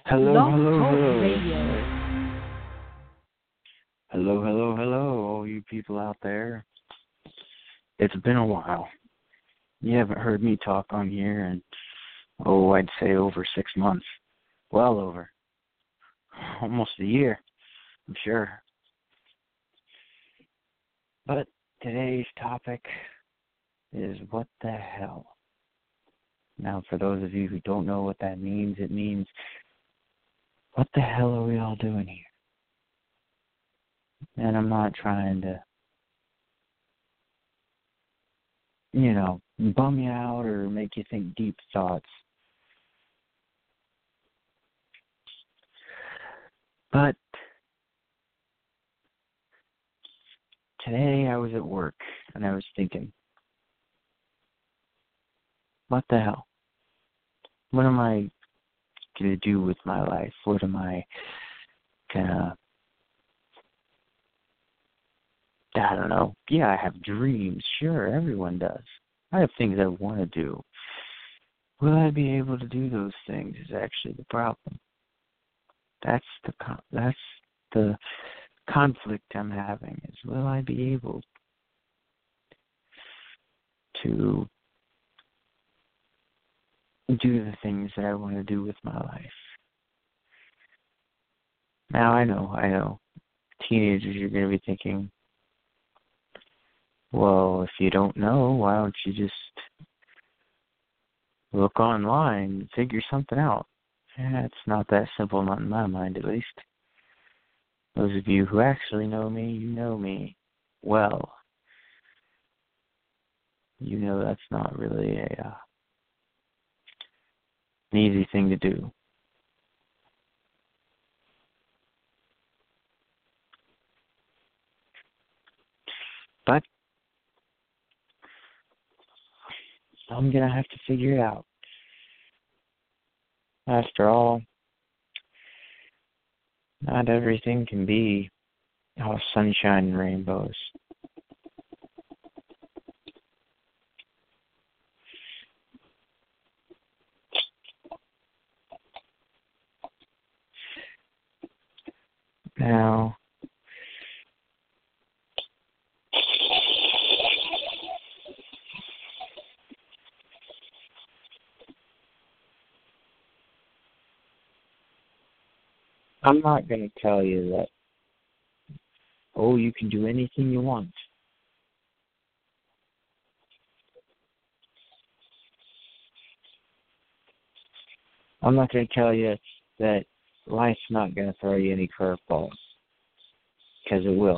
Hello, Blog hello, Talk hello. Radio. Hello, all you people out there. It's been a while. You haven't heard me talk on here in, I'd say over 6 months. Well over. Almost a year, I'm sure. But today's topic is what the hell. Now, for those of you who don't know what that means, it means, what the hell are we all doing here? And I'm not trying to, bum you out or make you think deep thoughts. But today I was at work and I was thinking, what the hell? What am I going to do with my life? What am I going to, I don't know. Yeah, I have dreams. Sure, everyone does. I have things I want to do. Will I be able to do those things is actually the problem. That's the conflict I'm having is, will I be able to do the things that I want to do with my life? Now, I know. Teenagers, you're going to be thinking, well, if you don't know, why don't you just look online and figure something out? It's not that simple, not in my mind at least. Those of you who actually know me, you know me well. You know that's not really an easy thing to do. But I'm going to have to figure it out. After all, not everything can be all sunshine and rainbows. Now, I'm not going to tell you that, you can do anything you want. I'm not going to tell you that life's not going to throw you any curveballs, because it will.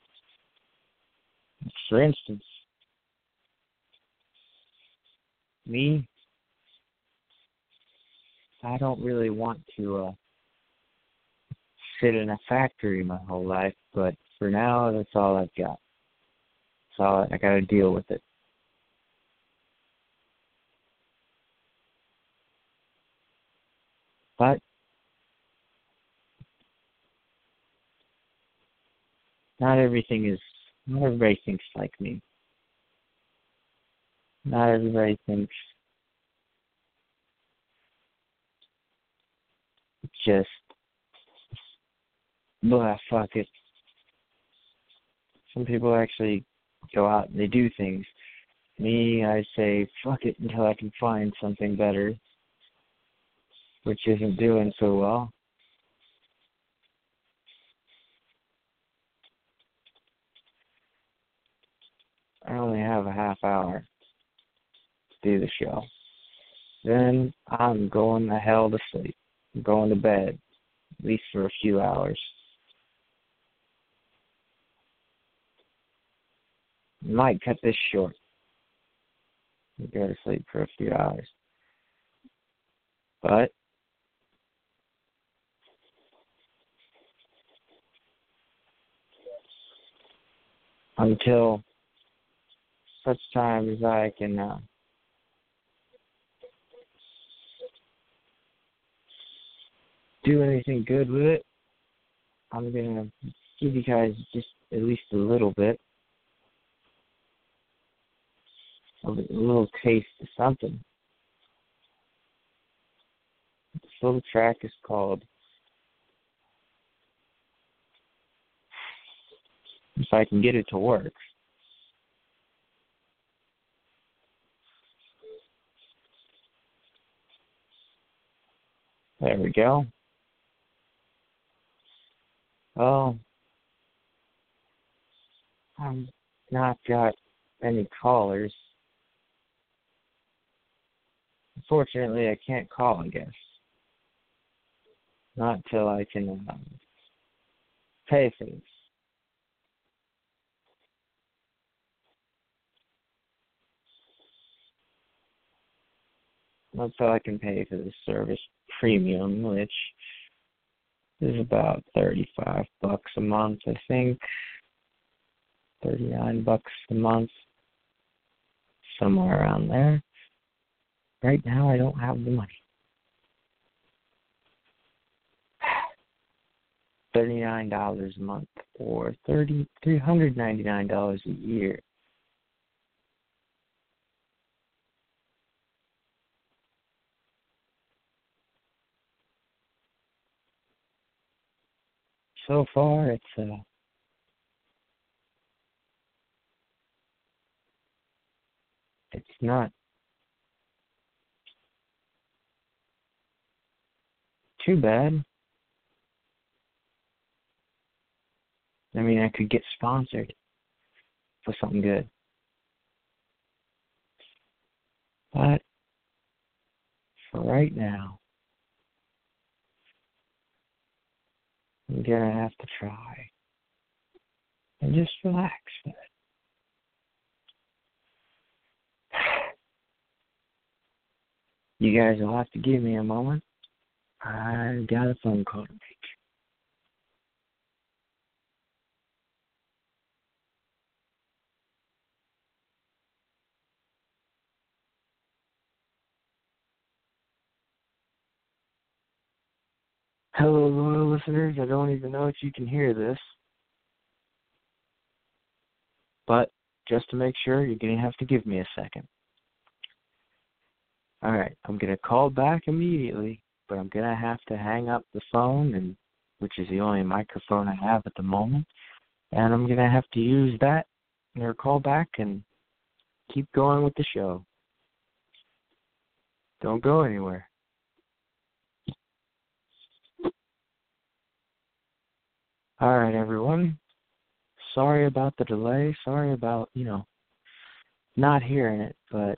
For instance, me, I don't really want to sit in a factory my whole life, but for now, that's all I've got. So I got to deal with it. But not everybody thinks like me. Not everybody thinks just, fuck it. Some people actually go out and they do things. Me, I say, fuck it until I can find something better, which isn't doing so well. I only have a half hour to do the show. Then I'm going the hell to sleep. I'm going to bed, at least for a few hours. Might cut this short. Go to sleep for a few hours. But until such time as I can do anything good with it, I'm going to give you guys just at least a little bit, a little taste of something. little track is called If I Can Get It to Work. There we go. Well, I've not got any callers. Unfortunately, I can't call, I guess. Not until I can pay for this. Not until I can pay for this service premium, which is about $35 a month, I think. $39 a month. Somewhere around there. Right now, I don't have the money. $39 a month or $399 a year. So far, it's not too bad. I mean, I could get sponsored for something good. But for right now, I'm going to have to try and just relax. You guys will have to give me a moment. I've got a phone call to make. Hello, loyal listeners. I don't even know if you can hear this. But just to make sure, you're going to have to give me a second. All right, I'm going to call back immediately, but I'm going to have to hang up the phone, which is the only microphone I have at the moment, and I'm going to have to use that or call back and keep going with the show. Don't go anywhere. All right, everyone. Sorry about the delay. Sorry about, not hearing it, but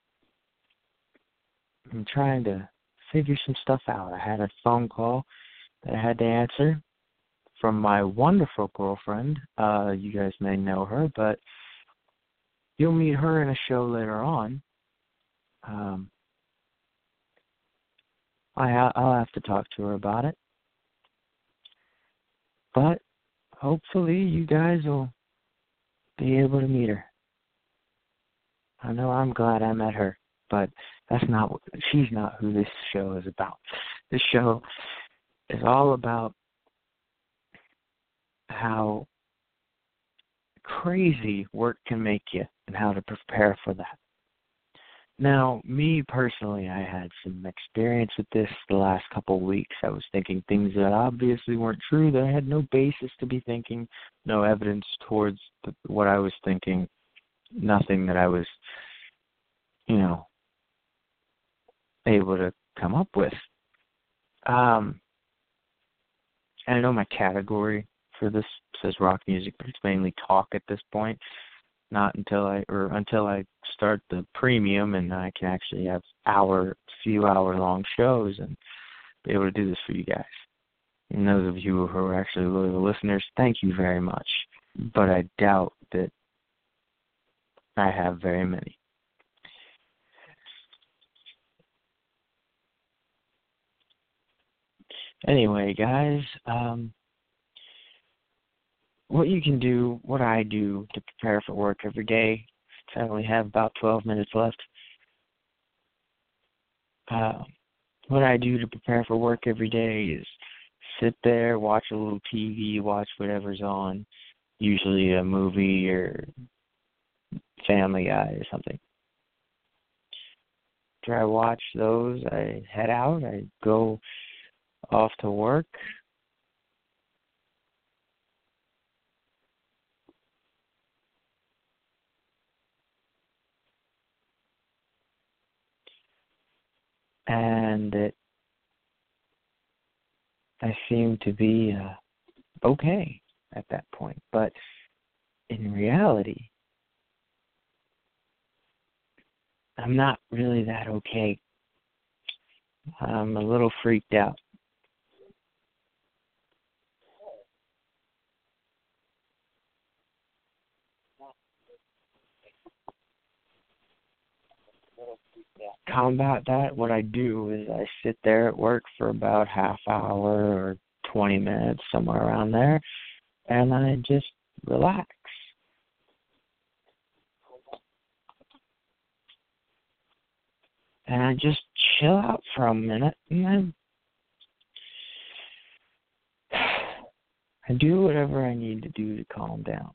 I'm trying to figure some stuff out. I had a phone call that I had to answer from my wonderful girlfriend. You guys may know her, but you'll meet her in a show later on. I'll have to talk to her about it. But hopefully you guys will be able to meet her. I know I'm glad I met her, but she's not who this show is about. This show is all about how crazy work can make you and how to prepare for that. Now, me personally, I had some experience with this the last couple of weeks. I was thinking things that obviously weren't true, that I had no basis to be thinking, no evidence towards what I was thinking, nothing that I was, able to come up with. I know my category for this says rock music, but it's mainly talk at this point. Not until I start the premium and I can actually have few hour long shows and be able to do this for you guys. And those of you who are actually loyal listeners, thank you very much. But I doubt that I have very many. Anyway, guys, what I do to prepare for work every day, I only have about 12 minutes left. What I do to prepare for work every day is sit there, watch a little TV, watch whatever's on, usually a movie or Family Guy or something. after I watch those, I head out. I go off to work. And I seem to be okay at that point. But in reality, I'm not really that okay. I'm a little freaked out. Combat that, what I do is I sit there at work for about half hour or 20 minutes, somewhere around there, and I just relax. And I just chill out for a minute, and then I do whatever I need to do to calm down.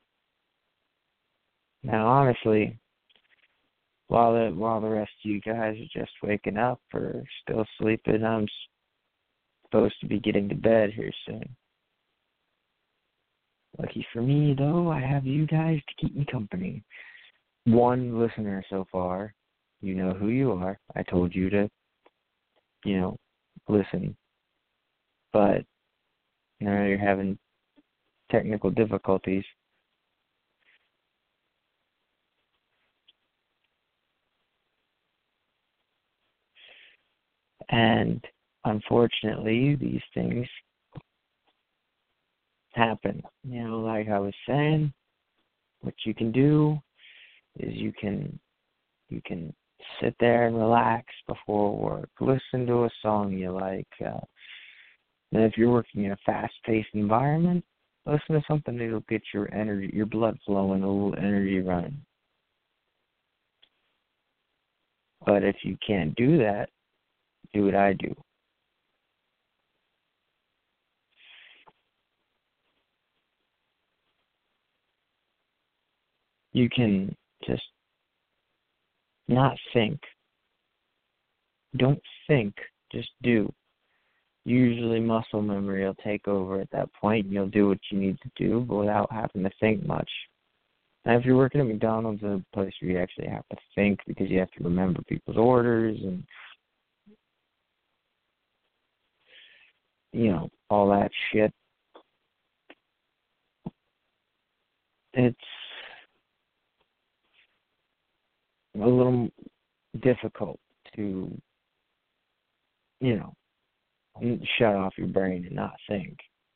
Now, honestly, while the rest of you guys are just waking up or still sleeping, I'm supposed to be getting to bed here soon. Lucky for me, though, I have you guys to keep me company. One listener so far. You know who you are. I told you to, listen. But now you're having technical difficulties. And unfortunately, these things happen. Like I was saying, what you can do is you can sit there and relax before work. Listen to a song you like. And if you're working in a fast-paced environment, listen to something that'll get your energy, your blood flowing, a little energy running. But if you can't do that, do what I do. You can just not think. Don't think, just do. Usually muscle memory will take over at that point, and you'll do what you need to do but without having to think much. And if you're working at McDonald's, a place where you actually have to think because you have to remember people's orders and, all that shit, it's a little difficult to, shut off your brain and not think.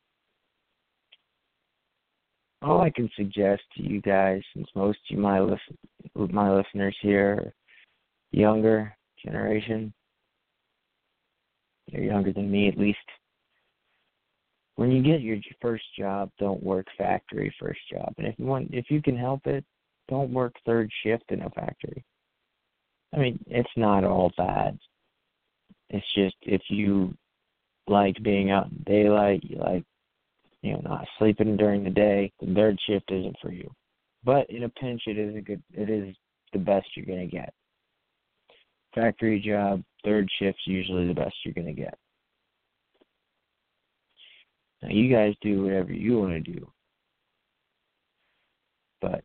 All I can suggest to you guys, since most of my listeners here are younger generation, you're younger than me at least, when you get your first job, don't work factory first job. And if you can help it, don't work third shift in a factory. I mean, it's not all bad. It's just if you like being out in daylight, you like, not sleeping during the day, the third shift isn't for you. But in a pinch, it is the best you're going to get. Factory job, third shift's usually the best you're going to get. Now, you guys do whatever you want to do. But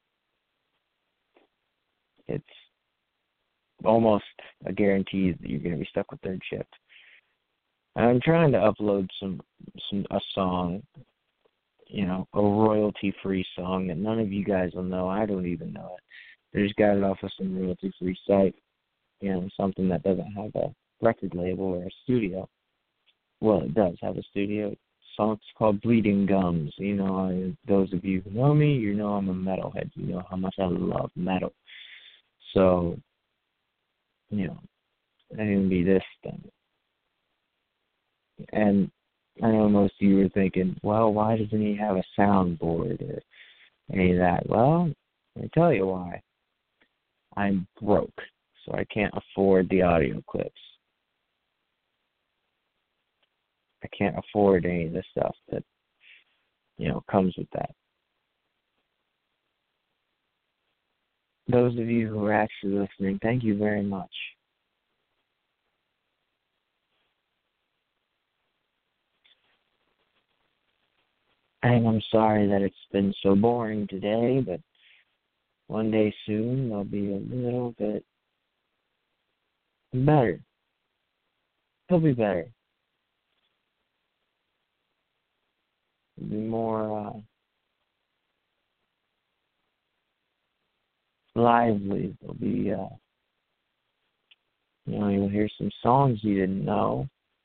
it's almost a guarantee that you're going to be stuck with third shift. I'm trying to upload a song, a royalty-free song that none of you guys will know. I don't even know it. I just got it off of some royalty-free site, something that doesn't have a record label or a studio. Well, it does have a studio. The song's called Bleeding Gums. Those of you who know me, I'm a metalhead. You know how much I love metal. So, it can be this thing. And I know most of you are thinking, well, why doesn't he have a soundboard or any of that? Well, let me tell you why. I'm broke, so I can't afford the audio clips. I can't afford any of the stuff that, comes with that. Those of you who are actually listening, thank you very much. And I'm sorry that it's been so boring today, but one day soon they'll be a little bit better. It'll be better. It'll be more lively. There'll be, you'll hear some songs you didn't know.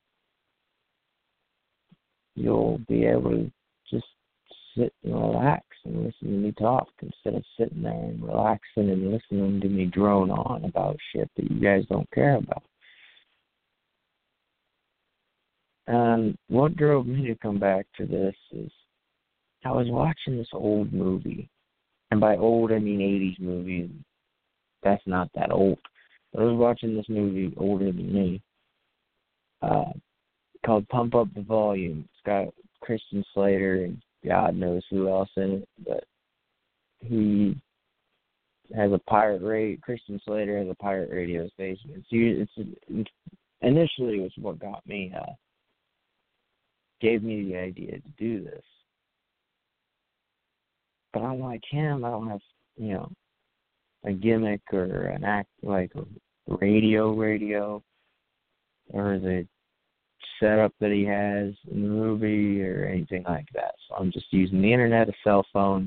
You'll be able to just sit and relax and listen to me talk instead of sitting there and relaxing and listening to me drone on about shit that you guys don't care about. And what drove me to come back to this is I was watching this old movie. And by old, I mean 80s movie. That's not that old. But I was watching this movie older than me called Pump Up the Volume. It's got Christian Slater and God knows who else in it. But he has a pirate radio. Christian Slater has a pirate radio station. Initially, it was what got me, gave me the idea to do this. But I'm like him. I don't have, a gimmick or an act like a radio, or the setup that he has in the movie or anything like that. So I'm just using the internet, a cell phone,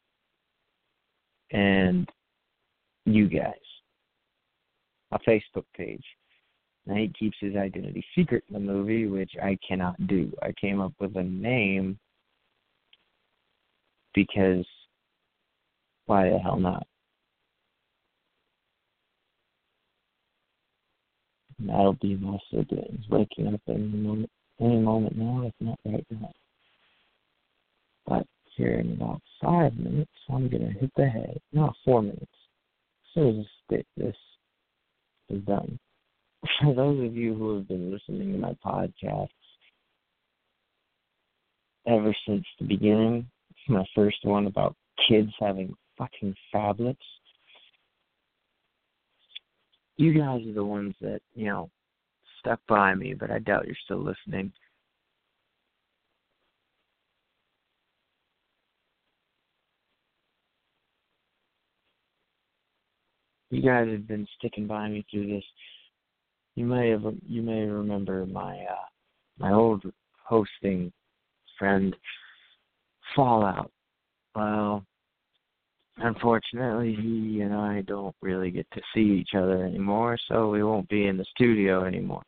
and you guys, a Facebook page. Now he keeps his identity secret in the movie, which I cannot do. I came up with a name because why the hell not? And that'll be my siblings waking up any moment now, if not right now. But here in about 5 minutes, I'm going to hit the hay. No, 4 minutes. As soon as this is done. For those of you who have been listening to my podcasts ever since the beginning, my first one about kids having fucking phablets, you guys are the ones that, stuck by me, but I doubt you're still listening. You guys have been sticking by me through this. You may remember my old hosting friend, Fallout. Well, unfortunately, he and I don't really get to see each other anymore, so we won't be in the studio anymore.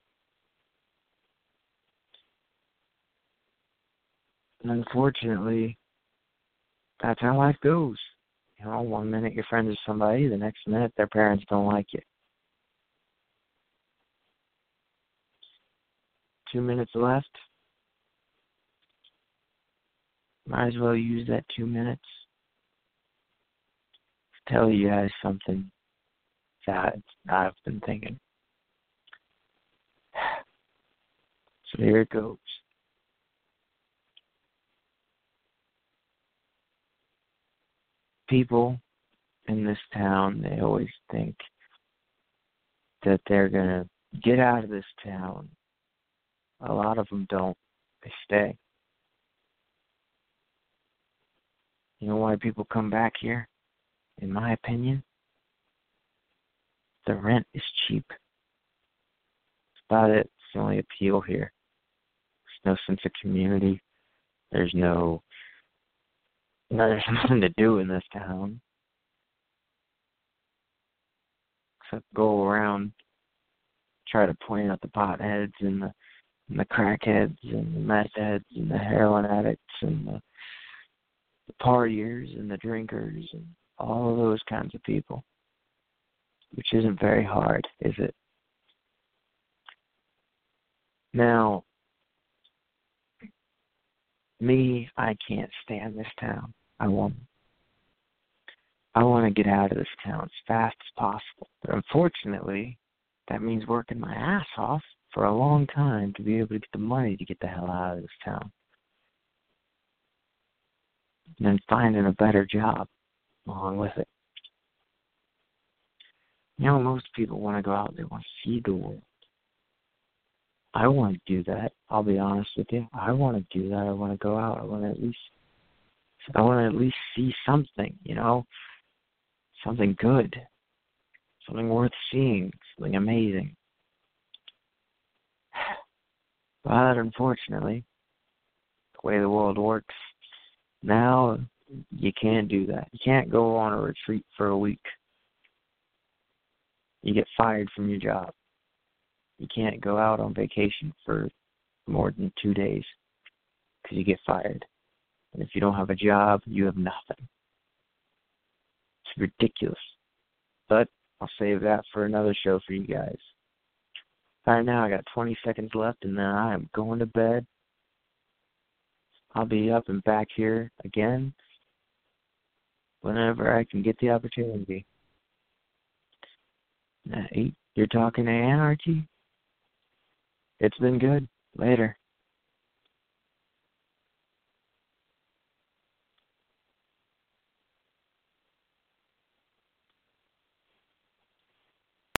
And unfortunately, that's how life goes. 1 minute you're friends with somebody, the next minute their parents don't like you. 2 minutes left. Might as well use that 2 minutes to tell you guys something that I've been thinking. So here it goes. People in this town, they always think that they're going to get out of this town. A lot of them don't. They stay. You know why people come back here? In my opinion, the rent is cheap. That's about it. It's the only appeal here. There's no sense of community. There's nothing to do in this town except go around, try to point out the potheads and the crackheads and the meth heads and the heroin addicts and the partiers and the drinkers and all of those kinds of people, which isn't very hard, is it? Now, me, I can't stand this town. I want to get out of this town as fast as possible. But unfortunately, that means working my ass off for a long time to be able to get the money to get the hell out of this town. And then finding a better job along with it. Most people want to go out, they want to see the world. I want to do that. I'll be honest with you. I want to do that. I want to go out. I want to at least I want to at least see something, something good, something worth seeing, something amazing. But unfortunately, the way the world works now, you can't do that. You can't go on a retreat for a week. You get fired from your job. You can't go out on vacation for more than 2 days because you get fired. And if you don't have a job, you have nothing. It's ridiculous. But I'll save that for another show for you guys. Right now, I got 20 seconds left, and then I am going to bed. I'll be up and back here again whenever I can get the opportunity. At 8, you're talking to Anarchy. It's been good. Later.